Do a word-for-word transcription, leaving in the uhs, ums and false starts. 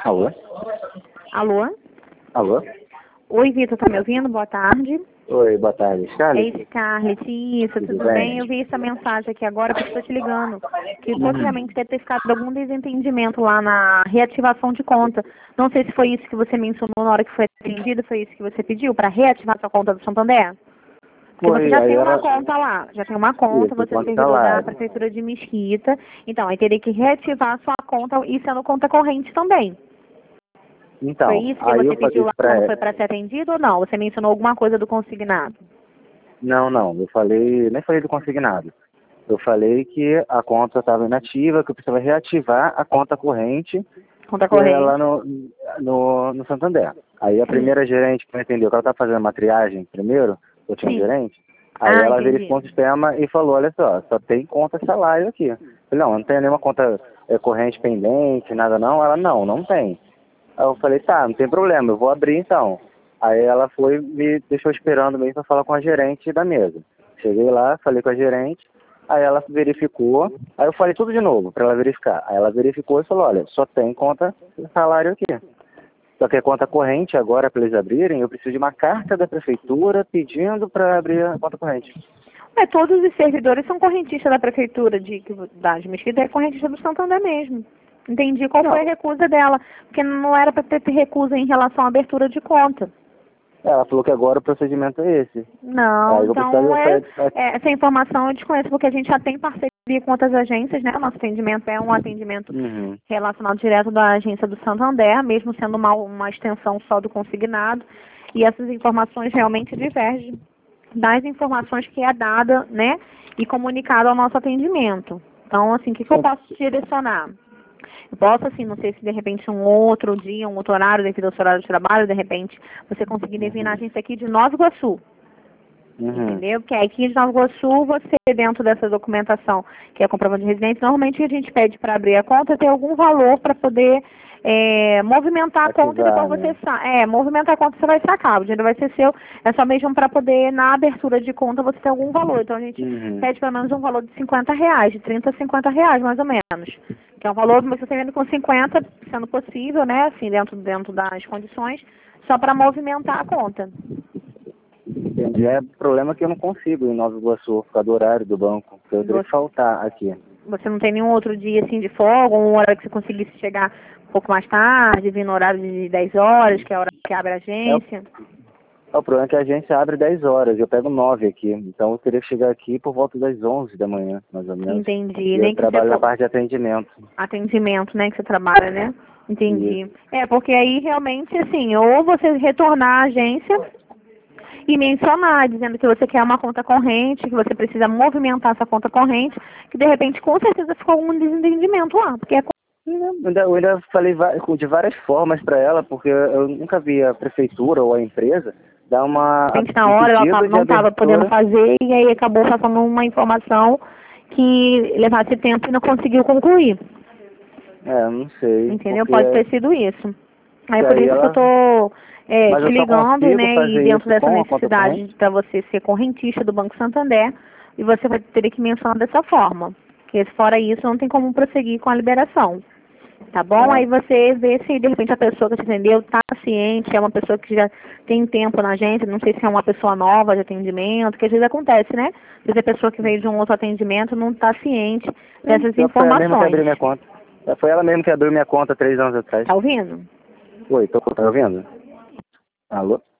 Alô? Alô? Alô? Oi, Vitor, tá me ouvindo? Boa tarde. Oi, boa tarde. É Scarlett? Scarlett, isso, tudo, Tudo bem? bem? Eu vi essa mensagem aqui agora porque estou te ligando. Que Uhum. possivelmente deve ter ficado algum desentendimento lá na reativação de conta. Não sei se foi isso que você mencionou na hora que foi atendido, foi isso que você pediu para reativar sua conta do Santander? Porque você Foi, já aí tem uma ela... conta lá, já tem uma conta, Isso, você é conta servidor da salário. Prefeitura de Mesquita. Então, aí teria que reativar a sua conta e sendo conta corrente também. Foi Então, isso que aí você eu pediu falei lá pra quando ela... foi para ser atendido ou não? Você mencionou alguma coisa do consignado? Não, não, eu falei... Nem falei do consignado. Eu falei que a conta estava inativa, que eu precisava reativar a conta corrente, Conta que é lá corrente. no, no, no Santander. Aí a Sim. primeira gerente que me atendeu, que ela estava fazendo uma triagem primeiro, eu tinha um Sim. gerente, aí Ah, ela entendi. verificou o sistema e falou, olha só, só tem conta salário aqui. Eu falei, não, não tem nenhuma conta é, corrente pendente, nada não? Ela, não, não tem. Aí eu falei, tá, não tem problema, eu vou abrir então. Aí ela foi me deixou esperando mesmo para falar com a gerente da mesa. Cheguei lá, falei com a gerente, aí ela verificou, aí eu falei tudo de novo para ela verificar. Aí ela verificou e falou, olha, só tem conta salário aqui. Só que a conta corrente agora, para eles abrirem, eu preciso de uma carta da prefeitura pedindo para abrir a conta corrente. É, todos os servidores são correntistas da prefeitura de, da de Mesquita, é correntista do Santander mesmo. Entendi qual foi a Não, recusa dela, porque não era para ter recusa em relação à abertura de conta. ela falou que agora o procedimento é esse. Não, Aí eu então precisava... é, é, essa informação eu desconheço, porque a gente já tem parceria com outras agências, né? O nosso atendimento é um atendimento Uhum. relacionado direto da agência do Santander, mesmo sendo uma, uma extensão só do consignado, e essas informações realmente divergem das informações que é dada, né, e comunicado ao nosso atendimento. Então, assim, o que, que eu posso te direcionar? Eu posso, assim, não sei se de repente um outro dia, um outro horário, devido ao seu horário de trabalho, de repente, você conseguir vir na Uhum. agência aqui de Nova Iguaçu, Uhum. entendeu? Porque aqui de Nova Iguaçu, você, dentro dessa documentação, que é a comprovante de residência, normalmente a gente pede para abrir a conta ter algum valor para poder é, movimentar a conta e Ativar, depois você né? sa é, movimentar a conta você vai sacar, o dinheiro vai ser seu, é só mesmo para poder, na abertura de conta, você ter algum valor. Então a gente Uhum. pede pelo menos um valor de cinquenta reais, de trinta a cinquenta reais, mais ou menos. Que é um valor que você está vendo com cinquenta, sendo possível, né, assim, dentro, dentro das condições, só para movimentar a conta. Entendi. É problema que eu não consigo em Nova Iguaçu, por causa do horário do banco. Porque eu teria que Você faltar aqui. Você não tem nenhum outro dia assim de folga, um horário que você conseguisse chegar um pouco mais tarde, vir no horário de dez horas, que é a hora que abre a É, o agência? é o problema é que a agência abre dez horas, eu pego nove aqui. Então eu teria que chegar aqui por volta das onze da manhã, mais ou menos. Entendi. E eu Nem que você trabalho na for parte de atendimento. atendimento, né, que você trabalha, né? Entendi. Isso. É, porque aí realmente, assim, ou você retornar à agência e mencionar, dizendo que você quer uma conta corrente, que você precisa movimentar essa conta corrente, que de repente com certeza ficou algum desentendimento lá, porque é Eu ainda, eu ainda falei va- de várias formas para ela, porque eu nunca vi a prefeitura ou a empresa dar uma, de repente na um hora ela pedido tava- de não estava podendo abertura. fazer e aí acabou passando uma informação que levasse tempo e não conseguiu concluir. É, não sei, Entendeu? porque Pode ter sido isso. Aí por aí isso que eu ela... tô é, Mas te eu só ligando, consigo né, e fazer dentro isso dessa com a conta corrente? necessidade para você ser correntista do Banco Santander, e você vai ter que mencionar dessa forma. Porque fora isso não tem como prosseguir com a liberação. Tá bom? É. Aí você vê se de repente a pessoa que te atendeu está ciente, é uma pessoa que já tem tempo na agência, não sei se é uma pessoa nova de atendimento, que às vezes acontece, né? Às vezes a pessoa que veio de um outro atendimento não está ciente dessas Então foi ela mesma que abriu informações. minha conta. É, foi ela mesma que abriu minha conta três anos atrás. Tá ouvindo? Oi, tô, tá ouvindo? Alô?